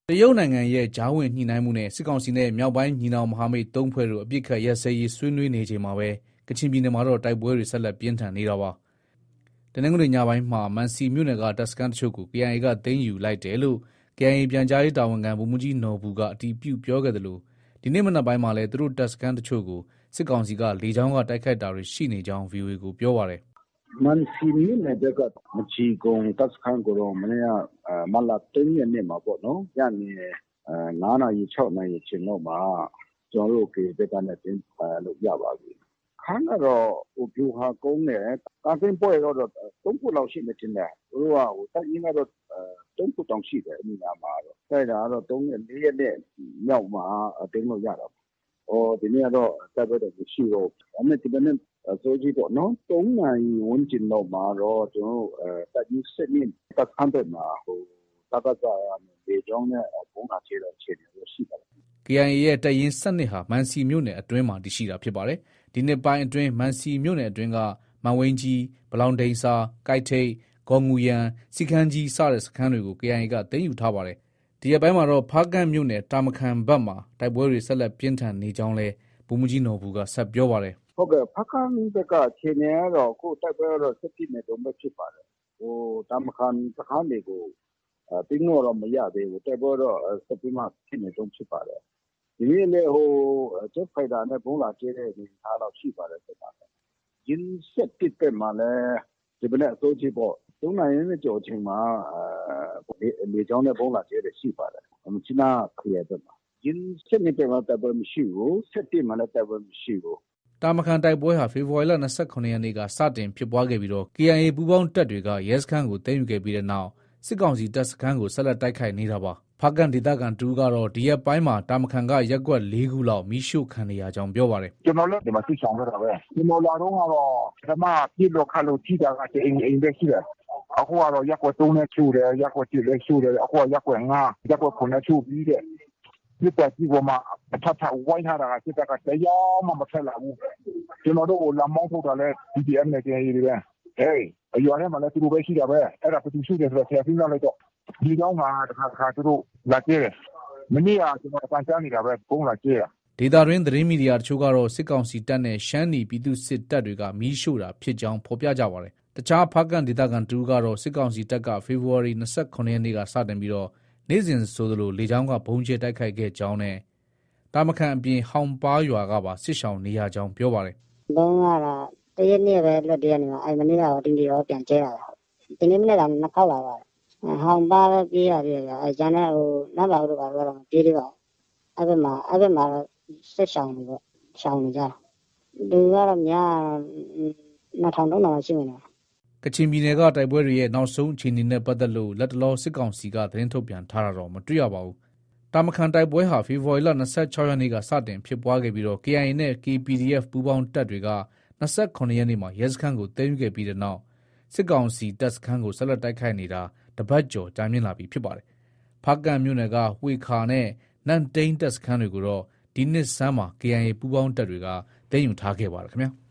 တရုတ်နိုင်ငံရဲ့ကြားဝင်ညှိနှိုင်းမှုနဲ့စစ်ကောင်စီနဲ့မြောက်ပိုင်းညီနောင်မဟာမိတ်၃ဖွဲ့တို့အပြစ်ခတ်ရပ်စဲရေးဆွေးနွေးနေချိန်မှာပဲကချင်ပြည်နယ်မှာတော့တိုက်ပွဲတွေဆက်လက်ပြင်းထန်နေတာပါ။တနင်္ဂနွေညပိုင်းမှာမန်စီမြို့နယ်ကတပ်စခန်းတချို့ကို KIA ကသိမ်းယူလိုက်တယ်လို့ KIA ပြန်ကြားရေးတာဝန်ခံဗိုလ်မှူးကြီးနော်ဘူကအတည်ပြုပြောခဲ့သလိုဒီနေ့မနက်ပိုင်းမှာလည်းသူတို့တပ်စခန်းတချို့ကိုစစ်ကောင်စီကလေကြောင်းကတိုက်ခိုက်တာတွေရှိနေကြောင်း VOA ကိုပြောပါတယ်။မန်စီမြို့နယ်ဘက်ကမချီကုံတပ်စခန်းကိုတော့မနေ့ကမတ်လ3ရက်နေ့မှာပေါ့နော်ညနေ9နာရီ6နာရီချိန်လောက်မှာကျွန်တော်တို့ကေဘက်ကနေတင်လို့ရပါပြီ။ခန်းကတော့ဗျူဟာကုန်းနဲ့ကာကင်းပွဲတော့3ခုလောက်ရှိနေတင်တယ်။သူတို့ကတိုက်ရင်းကတော့3ခုတောင်ရှိတယ်အမိနာမှာတော့တိုက်တာကတော့3ရက်4ရက်နဲ့မြောက်မှာတင်လို့ရတာ။ဒီနေ့ကတော့တိုက်ပွဲတော့ရှိတော့ဒါပေမဲ့ဒီနေ့စိုးကြီးပေါ့နော်3နာရီဝန်းကျင်လောက်မှာတော့ကျွန်တော်တပ်ကြီးစစ်နေတပ်ခန်းတွေမှာတကကြလေကြောင်းနဲ့ဘုံလာချေတော့ခြေနေရှိပါတယ်။ KIA ရဲ့တပ်ရင်း7ဟာမန်စီမြို့နယ်အတွင်းမှာတည်ရှိတာဖြစ်ပါတယ်။ဒီနှစ်ပိုင်းအတွင်းမန်စီမြို့နယ်အတွင်းကမန်ဝိန်းကြီး၊ဗလောင်ဒိန်စာ၊ကိုက်ထိပ်၊ဂေါ်ငူယန်၊စီခမ်းကြီးစတဲ့စခန်းတွေကို KIA ကသိမ်းယူထားပါတယ်။ဒီရက်ပိုင်းမှာတော့ဖားကန့်မြို့နယ်တာမခန်ဘက်မှာတိုက်ပွဲတွေဆက်လက်ပြင်းထန်နေကြောင်းလည်းဗိုလ်မှူးကြီးနော်ဘူကဆက်ပြောပါတယ်။ဟုတ်ကဲ့ဖားကန့်ဘက်ကအခြေအနေကတော့အခုတိုက်ပွဲကတော့ဆက်ဖြစ်နေတော့ဖြစ်ပါတယ်။တာမခန်စခန်းတွေကိုတင်းတော့မရသေးဘူးတိုက်ပွဲတော့ဆက်ပြီးမှဖြစ်နေတော့ဖြစ်ပါတယ်။ဒီနေ့လေဂျက်ဖိုက်တာနဲ့ဘုံလာကျဲတဲ့အနေထားတော့ရှိပါတယ်ဆက်ပါ။ရင်းဆက်ပစ်တဲ့မှာလည်းဒီမနေ့အစိုးရပေါ့3နာရီနဲ့ကြော်ချိန်မှာလေကြောင်းနဲ့ဘုံလာကျဲတဲ့ရှိပါတယ်။မချနာခရီးတဲ့မှာရင်းဆက်နေတဲ့မှာတိုက်ပွဲမရှိဘူးဆက်တင်မှာလည်းတိုက်ပွဲမရှိဘူးတာမခန်တိုက်ပွဲဟာဖေဖော်ဝါရီလ29ရက်နေ့ကစတင်ဖြစ်ပွားခဲ့ပြီးတော့ KIA ပူးပေါင်းတပ်တွေကရဲစခန်းကိုသိမ်းယူခဲ့ပြီးတဲ့နောက်စစ်ကောင်စီတပ်စခန်းကိုဆက်လက်တိုက်ခိုက်နေတာပါ။ဖားကန့်ဒေသခံတူကတော့ဒီရက်ပိုင်းမှာတာမခန်ကရက်ကွက်4ခုလောက်မီးရှို့ခံနေရကြောင်းပြောပါတယ်။ကျွန်တော်လည်းဒီမှာသိဆောင်ခဲ့တာပဲ။ကျွန်တော်လာတော့ကတော့ပထမပြစ်လို့ခတ်လို့ထိတာကအိမ်ပဲရှိတယ်။အခုကတော့ရက်ကွက်3နဲ့ရှို့တယ်ရက်ကွက်7လည်းရှို့တယ်အခုကရက်ကွက်5ရက်ကွက်9နဲ့ရှို့ပြီးတဲ့ဒီပတ်ကြီးကမှအထက်ဝိုင်းထားတာကစစ်တပ်ကတရားမှမဖက်လာဘူးကျွန်တော်တို့လာမောင်းထုတ်တာလဲ DPM နဲ့ KIA တွေပဲဟေးအရွာထဲမှာလည်းသူတို့ပဲရှိတာပဲအဲ့ဒါဘယ်သူရှိတယ်ဆိုတော့ဆရာသိမ်းလိုက်တော့ဒီကြောင်းကတစ်ခါသူတို့လာကျဲတယ်မနေ့ကကျွန်တော်အပန်းချမ်းနေတာပဲပုံလာကျဲတာဒေတာတွင်သတင်းမီဒီယာတချို့ကတော့စစ်ကောင်စီတပ်နဲ့ရှမ်းနီပြည်သူစစ်တပ်တွေကမီးရှို့တာဖြစ်ကြောင်းဖော်ပြကြပါတယ်တခြားဖားကန့်ဒေသခံတူကတော့စစ်ကောင်စီတပ်ကဖေဖော်ဝါရီ29ရက်နေ့ကစတင်ပြီးတော့နေ့စဉ်ဆိုသလိုလေကြောင်းကဘုံကျဲတိုက်ခိုက်ခဲ့ကြောင်းနဲ့တာမခန်အပြင်ဟောင်ပါးရွာကပါစစ်ရှောင်နေရကြောင်းပြောပါတယ်။ဘုံကတော့တရက်နေ့ပဲလွတ်တရက်နေ့မှာမနေ့ကတော့ဒီနေ့ရောပြန်ကျဲလာတာ။ဒီနေ့မနေ့ကနှစ်ခေါက်လာပါတယ်။ဟောင်ပါးပဲပြေးရတယ်ကျန်တဲ့နတ်bảoတို့ကတော့ပြေးသေးပါဘူး။အဲ့ဘက်မှာတော့စစ်ရှောင်တွေပေါ့ရှောင်နေကြတာ။လူကတော့များ2000-3000ရှိနေတယ်ကချင်ပြည်နယ်ကတိုက်ပွဲတွေရဲ့နောက်ဆုံးအခြေအနေနဲ့ပတ်သက်လို့လက်တလောစစ်ကောင်စီကသတင်းထုတ်ပြန်ထားတာတော့မတွေ့ရပါဘူး။တာမခန်တိုက်ပွဲဟာဖေဖော်ဝါရီလ26ရက်နေ့ကစတင်ဖြစ်ပွားခဲ့ပြီးတော့ KIA နဲ့ KPDF ပူးပေါင်းတပ်တွေက29ရက်နေ့မှာရဲစခန်းကိုသိမ်းယူခဲ့ပြီးတဲ့နောက်စစ်ကောင်စီတပ်စခန်းကိုဆက်လက်တိုက်ခိုက်နေတာတပတ်ကျော်ကြာမြင့်လာပြီဖြစ်ပါတယ်။ဖားကန့်မြို့နယ်ကဝှေခါနဲ့နန့်တိန်းတပ်စခန်းတွေကိုတော့ဒီနှစ်ဆန်းမှာ KIA ပူးပေါင်းတပ်တွေကသိမ်းယူထားခဲ့ပါတယ်ခင်ဗျာ။